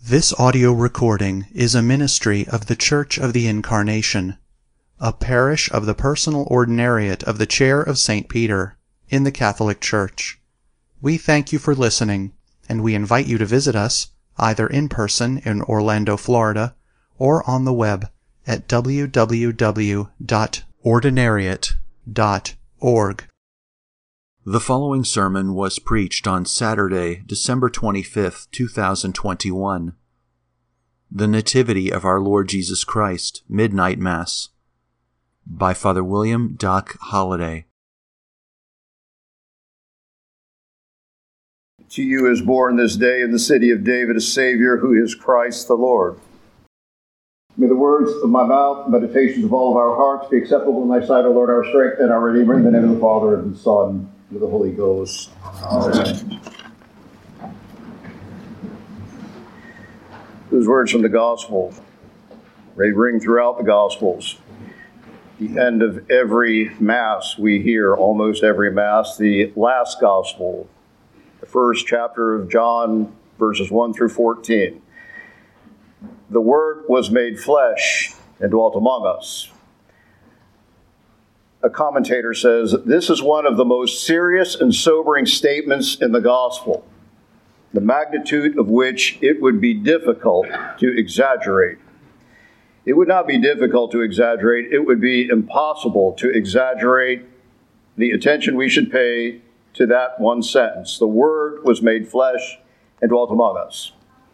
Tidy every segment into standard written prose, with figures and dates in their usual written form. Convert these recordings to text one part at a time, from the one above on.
This audio recording is a ministry of the Church of the Incarnation, a parish of the personal ordinariate of the Chair of St. Peter in the Catholic Church. We thank you for listening, and we invite you to visit us either in person in Orlando, Florida, or on the web at www.ordinariate.org. The following sermon was preached on Saturday, December 25th, 2021. The Nativity of Our Lord Jesus Christ, Midnight Mass, by Father William Doc Holliday. To you is born this day in the city of David a Savior, who is Christ the Lord. May the words of my mouth and meditations of all of our hearts be acceptable in thy sight, O Lord, our strength and our Redeemer, in the name of the Father, and the Son, and of the Holy Ghost. Amen. Those words from the Gospel, they ring throughout the Gospels. The end of every Mass we hear, almost every Mass, the last Gospel, the first chapter of John, verses 1 through 14. The Word was made flesh and dwelt among us. A commentator says, this is one of the most serious and sobering statements in the Gospel, the magnitude of which it would be difficult to exaggerate. It would not be difficult to exaggerate. It would be impossible to exaggerate the attention we should pay to that one sentence. The Word was made flesh and dwelt among us.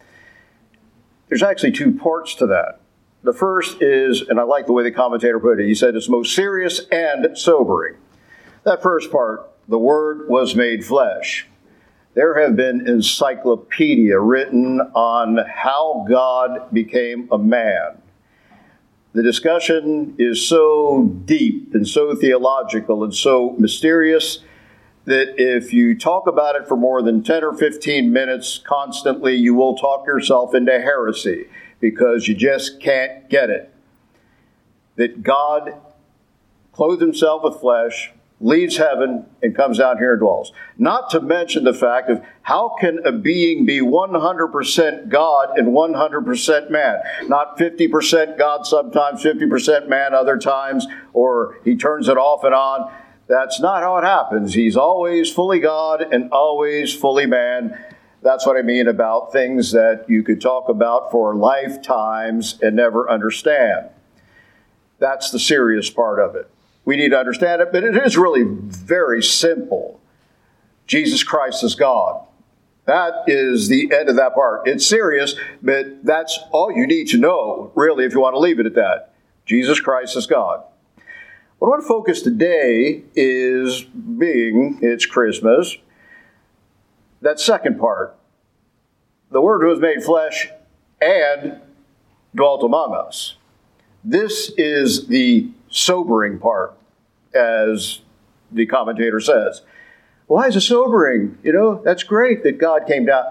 There's actually two parts to that. The first is, and I like the way the commentator put it, he said it's most serious and sobering. That first part, the Word was made flesh. There have been encyclopedia written on how God became a man. The discussion is so deep and so theological and so mysterious that if you talk about it for more than 10 or 15 minutes constantly, you will talk yourself into heresy because you just can't get it. That God clothed himself with flesh, leaves heaven, and comes down here and dwells. Not to mention the fact of how can a being be 100% God and 100% man? Not 50% God sometimes, 50% man other times, or he turns it off and on. That's not how it happens. He's always fully God and always fully man. That's what I mean about things that you could talk about for lifetimes and never understand. That's the serious part of it. We need to understand it, but it is really very simple. Jesus Christ is God. That is the end of that part. It's serious, but that's all you need to know, really, if you want to leave it at that. Jesus Christ is God. What I want to focus today is, being it's Christmas, that second part. The Word was made flesh and dwelt among us. This is the sobering part, as the commentator says. Why is it sobering? That's great that God came down.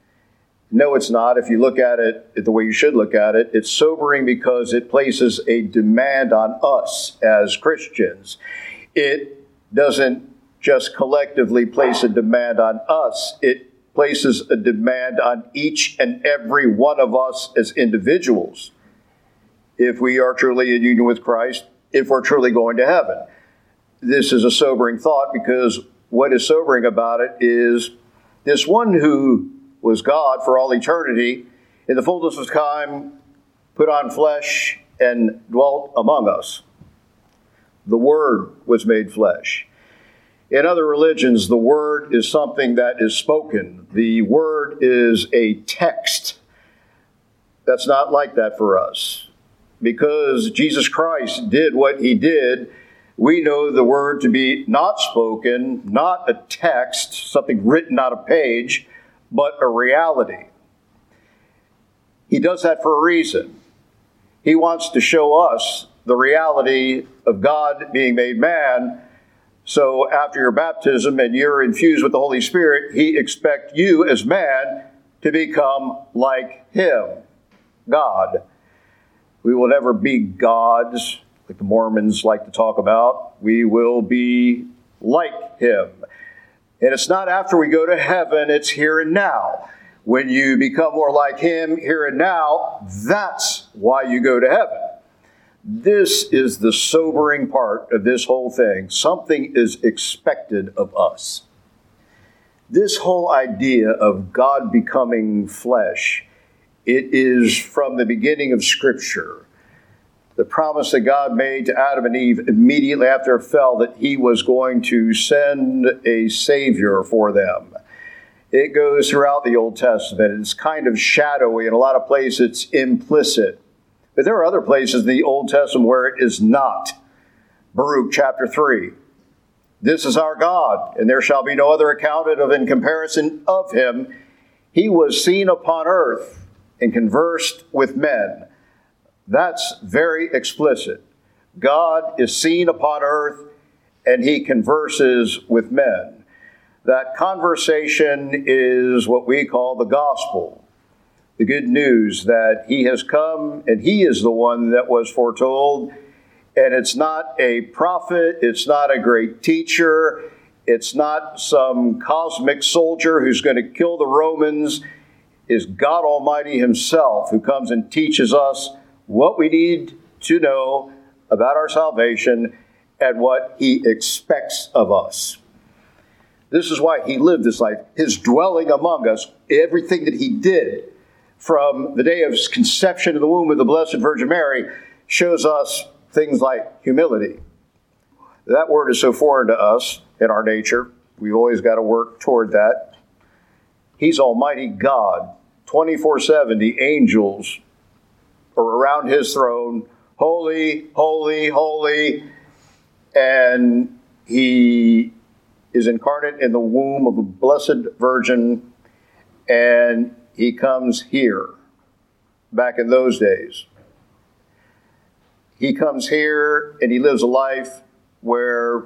No, it's not. If you look at it the way you should look at it, it's sobering because it places a demand on us as Christians. It doesn't just collectively place a demand on us. It places a demand on each and every one of us as individuals. If we are truly in union with Christ, if we're truly going to heaven. This is a sobering thought because what is sobering about it is this one who was God for all eternity, in the fullness of time, put on flesh and dwelt among us. The Word was made flesh. In other religions, the Word is something that is spoken. The Word is a text. That's not like that for us. Because Jesus Christ did what he did, we know the Word to be not spoken, not a text, something written on a page, but a reality. He does that for a reason. He wants to show us the reality of God being made man. So after your baptism and you're infused with the Holy Spirit, he expects you as man to become like him, God. We will never be gods, like the Mormons like to talk about. We will be like him. And it's not after we go to heaven, it's here and now. When you become more like him here and now, that's why you go to heaven. This is the sobering part of this whole thing. Something is expected of us. This whole idea of God becoming flesh, it is from the beginning of Scripture. The promise that God made to Adam and Eve immediately after it fell, that he was going to send a Savior for them. It goes throughout the Old Testament. It's kind of shadowy. In a lot of places, it's implicit. But there are other places in the Old Testament where it is not. Baruch chapter 3. This is our God, and there shall be no other accounted of in comparison of him. He was seen upon earth and conversed with men. That's very explicit. God is seen upon earth, and he converses with men. That conversation is what we call the gospel. The good news that he has come and he is the one that was foretold. And it's not a prophet, it's not a great teacher, it's not some cosmic soldier who's going to kill the Romans. It's God Almighty himself who comes and teaches us what we need to know about our salvation and what he expects of us. This is why he lived this life. His dwelling among us, everything that he did from the day of his conception in the womb of the Blessed Virgin Mary, shows us things like humility. That word is so foreign to us in our nature. We've always got to work toward that. He's Almighty God. 24/7, the angels are around his throne. Holy, holy, holy. And he is incarnate in the womb of a Blessed Virgin. And he comes here, back in those days. He comes here and he lives a life where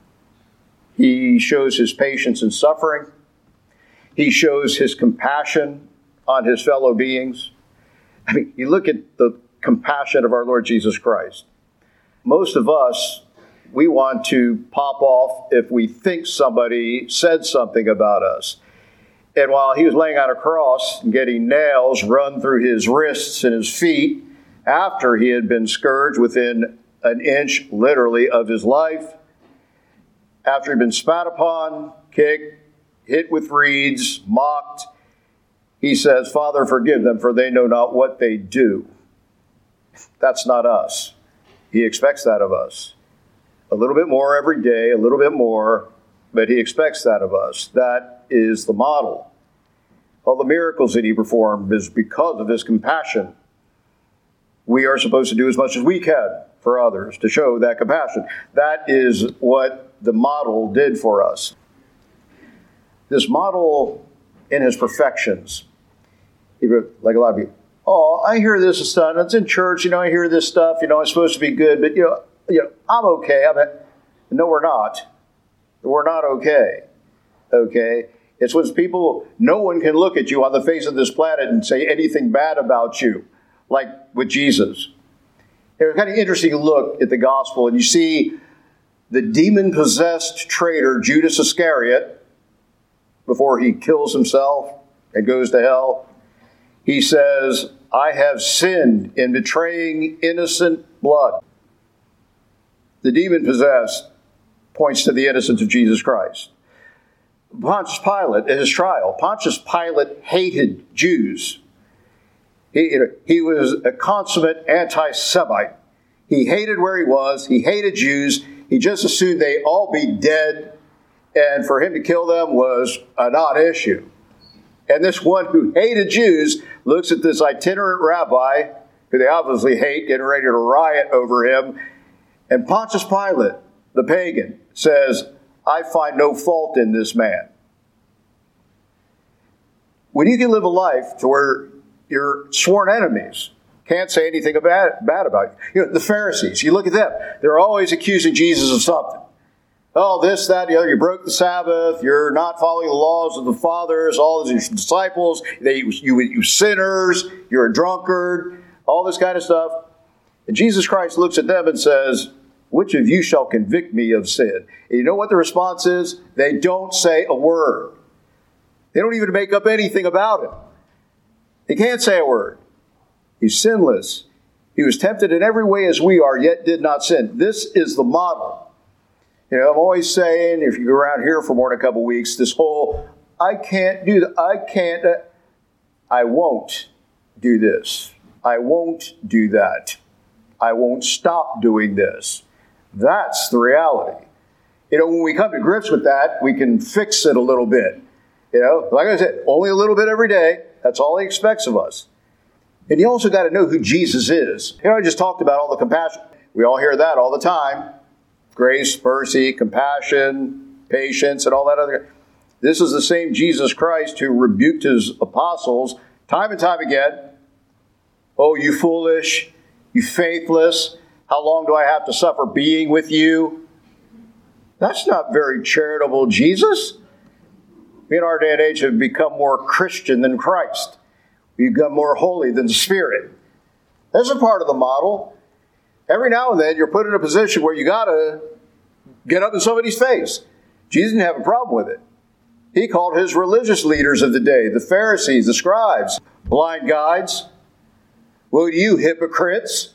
he shows his patience in suffering. He shows his compassion on his fellow beings. I mean, you look at the compassion of our Lord Jesus Christ. Most of us, we want to pop off if we think somebody said something about us. And while he was laying on a cross and getting nails run through his wrists and his feet, after he had been scourged within an inch, literally, of his life, after he'd been spat upon, kicked, hit with reeds, mocked, he says, Father, forgive them, for they know not what they do. That's not us. He expects that of us. A little bit more every day, a little bit more, but he expects that of us. That is the model. All the miracles that he performed is because of his compassion. We are supposed to do as much as we can for others to show that compassion. That is what the model did for us. This model in his perfections, like a lot of you, oh, I hear this stuff, it's in church, I hear this stuff, it's supposed to be good, but, I'm okay. No, we're not. We're not okay. Okay? It's when people, no one can look at you on the face of this planet and say anything bad about you, like with Jesus. It's kind of interesting to look at the gospel, and you see the demon-possessed traitor, Judas Iscariot, before he kills himself and goes to hell. He says, I have sinned in betraying innocent blood. The demon-possessed points to the innocence of Jesus Christ. Pontius Pilate, at his trial, Pontius Pilate hated Jews. He was a consummate anti-Semite. He hated where he was. He hated Jews. He just assumed they all be dead, and for him to kill them was a non-issue. And this one who hated Jews looks at this itinerant rabbi, who they obviously hate, getting ready to riot over him, and Pontius Pilate, the pagan, says, I find no fault in this man. When you can live a life to where your sworn enemies can't say anything bad about you. The Pharisees, you look at them. They're always accusing Jesus of something. Oh, this, that, the other. You broke the Sabbath. You're not following the laws of the fathers. All of your disciples. You sinners. You're a drunkard. All this kind of stuff. And Jesus Christ looks at them and says, which of you shall convict me of sin? And you know what the response is? They don't say a word. They don't even make up anything about it. He can't say a word. He's sinless. He was tempted in every way as we are, yet did not sin. This is the model. I'm always saying, if you go around here for more than a couple weeks, this whole, I can't do that. I won't do this. I won't do that. I won't stop doing this. That's the reality. When we come to grips with that, we can fix it a little bit. Like I said, only a little bit every day. That's all he expects of us. And you also got to know who Jesus is. I just talked about all the compassion. We all hear that all the time. Grace, mercy, compassion, patience, and all that other. This is the same Jesus Christ who rebuked his apostles time and time again. Oh, you foolish, you faithless, how long do I have to suffer being with you? That's not very charitable, Jesus. We in our day and age have become more Christian than Christ. We've become more holy than the Spirit. That's a part of the model. Every now and then you're put in a position where you got to get up in somebody's face. Jesus didn't have a problem with it. He called his religious leaders of the day, the Pharisees, the scribes, blind guides. Woe to you, hypocrites.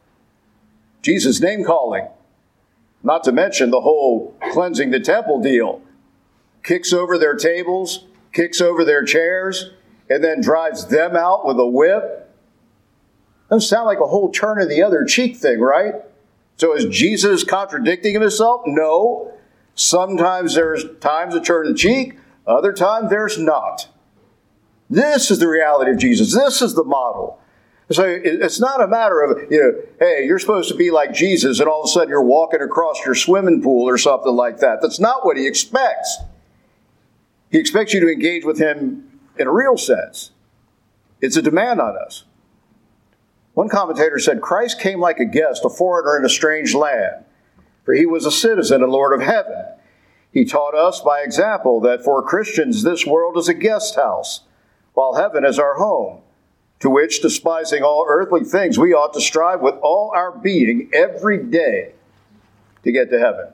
Jesus' name calling. Not to mention the whole cleansing the temple deal. Kicks over their tables, kicks over their chairs, and then drives them out with a whip. Doesn't sound like a whole turn of the other cheek thing, right? So is Jesus contradicting himself? No. Sometimes there's times to turn the cheek, other times there's not. This is the reality of Jesus. This is the model. So it's not a matter of, hey, you're supposed to be like Jesus and all of a sudden you're walking across your swimming pool or something like that. That's not what he expects. He expects you to engage with him in a real sense. It's a demand on us. One commentator said, Christ came like a guest, a foreigner in a strange land, for he was a citizen and Lord of heaven. He taught us by example that for Christians this world is a guest house, while heaven is our home, to which, despising all earthly things, we ought to strive with all our being every day to get to heaven.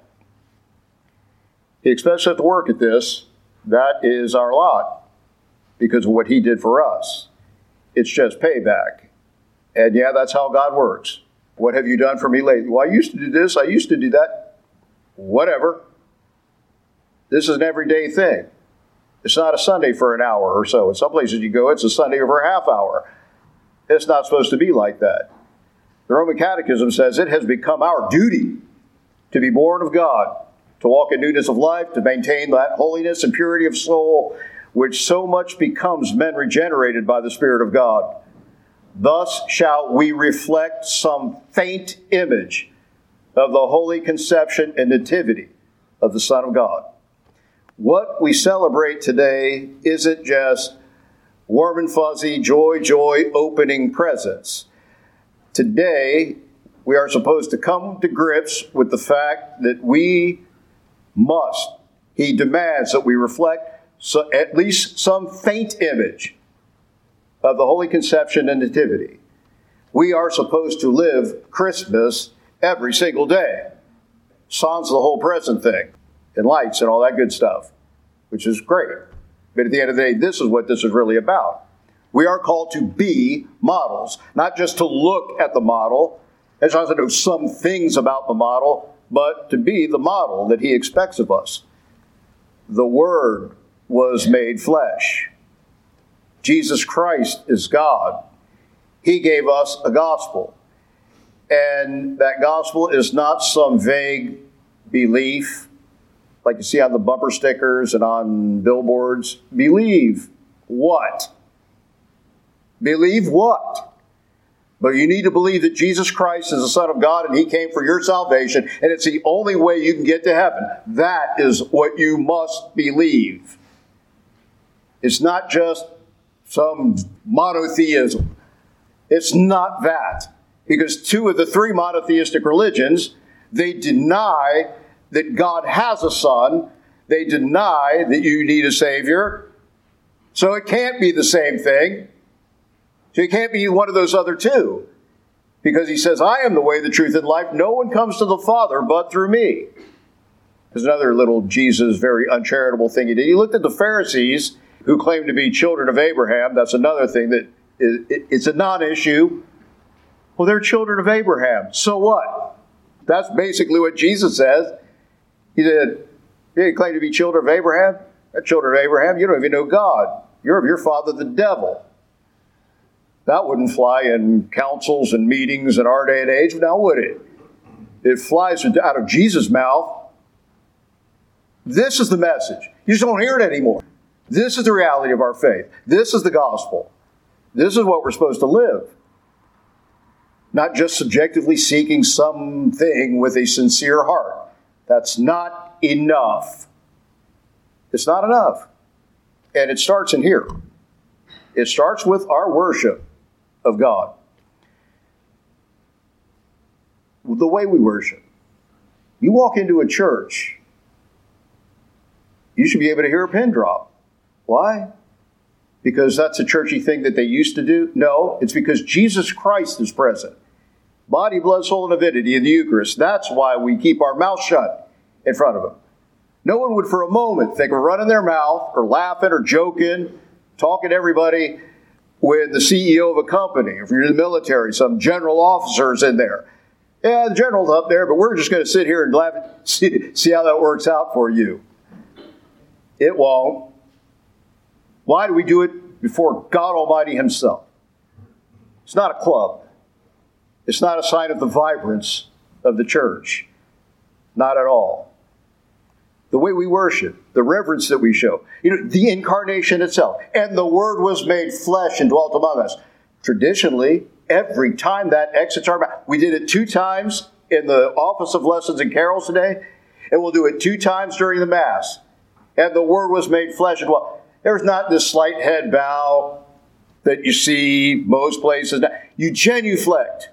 He expects us to work at this. That is our lot because of what he did for us. It's just payback. And yeah, that's how God works. What have you done for me lately? Well, I used to do this. I used to do that. Whatever. This is an everyday thing. It's not a Sunday for an hour or so. In some places you go, it's a Sunday for a half hour. It's not supposed to be like that. The Roman Catechism says it has become our duty to be born of God, to walk in newness of life, to maintain that holiness and purity of soul, which so much becomes men regenerated by the Spirit of God. Thus shall we reflect some faint image of the holy conception and nativity of the Son of God. What we celebrate today isn't just warm and fuzzy, joy, opening presents. Today, we are supposed to come to grips with the fact that we must, he demands that we reflect at least some faint image of the Holy Conception and Nativity. We are supposed to live Christmas every single day. Sans the whole present thing, and lights and all that good stuff, which is great. But at the end of the day, this is what this is really about. We are called to be models, not just to look at the model, and also to know some things about the model, but to be the model that he expects of us. The Word was made flesh. Jesus Christ is God. He gave us a gospel. And that gospel is not some vague belief like you see on the bumper stickers and on billboards. Believe what? Believe what? But you need to believe that Jesus Christ is the Son of God and he came for your salvation, and it's the only way you can get to heaven. That is what you must believe. It's not just some monotheism. It's not that. Because two of the three monotheistic religions, they deny that God has a son. They deny that you need a Savior. So it can't be the same thing. So it can't be one of those other two. Because he says, I am the way, the truth, and life. No one comes to the Father but through me. There's another little Jesus, very uncharitable thing he did. He looked at the Pharisees who claimed to be children of Abraham. That's another thing that It's a non-issue. Well, they're children of Abraham. So what? That's basically what Jesus says. He said, you claim to be children of Abraham? They're children of Abraham. You don't even know God. You're of your father, the devil. That wouldn't fly in councils and meetings in our day and age, now would it? It flies out of Jesus' mouth. This is the message. You just don't hear it anymore. This is the reality of our faith. This is the gospel. This is what we're supposed to live. Not just subjectively seeking something with a sincere heart. That's not enough. It's not enough. And it starts in here. It starts with our worship of God. The way we worship. You walk into a church, you should be able to hear a pin drop. Why? Because that's a churchy thing that they used to do? No, it's because Jesus Christ is present. Body, blood, soul, and divinity in the Eucharist. That's why we keep our mouth shut in front of Him. No one would for a moment think of running their mouth or laughing or joking, talking to everybody when the CEO of a company, if you're in the military, some general officer's in there. Yeah, the general's up there, but we're just going to sit here and laugh and see how that works out for you. It won't. Why do we do it before God Almighty Himself? It's not a club. It's not a sign of the vibrance of the church. Not at all. The way we worship, the reverence that we show, the incarnation itself, and the Word was made flesh and dwelt among us. Traditionally, every time that exits our mouth, we did it 2 times in the Office of Lessons and Carols today, and we'll do it 2 times during the Mass. And the Word was made flesh and dwelt. There's not this slight head bow that you see most places. You genuflect.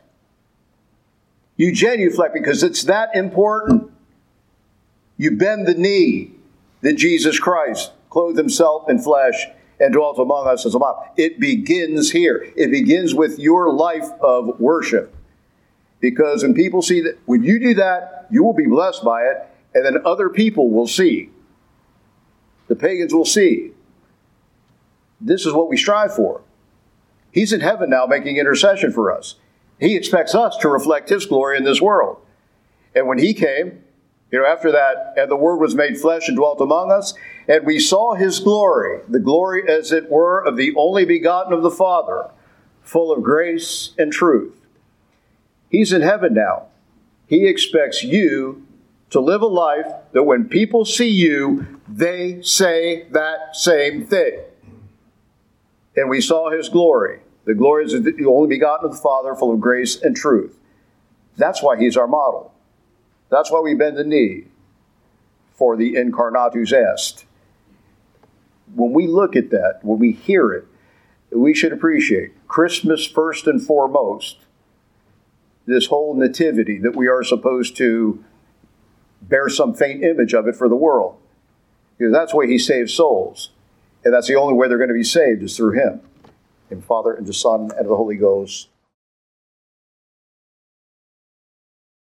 You genuflect because it's that important. You bend the knee that Jesus Christ clothed Himself in flesh and dwelt among us as a model. It begins here. It begins with your life of worship. Because when people see that, when you do that, you will be blessed by it, and then other people will see. The pagans will see. This is what we strive for. He's in heaven now making intercession for us. He expects us to reflect His glory in this world. And when He came, after that, and the Word was made flesh and dwelt among us, and we saw His glory, the glory as it were of the only begotten of the Father, full of grace and truth. He's in heaven now. He expects you to live a life that when people see you, they say that same thing. And we saw His glory. The glory is the only begotten of the Father, full of grace and truth. That's why He's our model. That's why we bend the knee for the incarnatus est. When we look at that, when we hear it, we should appreciate Christmas first and foremost, this whole nativity that we are supposed to bear some faint image of it for the world. Because that's the way He saves souls. And that's the only way they're going to be saved is through Him. In Father, and the Son, and the Holy Ghost.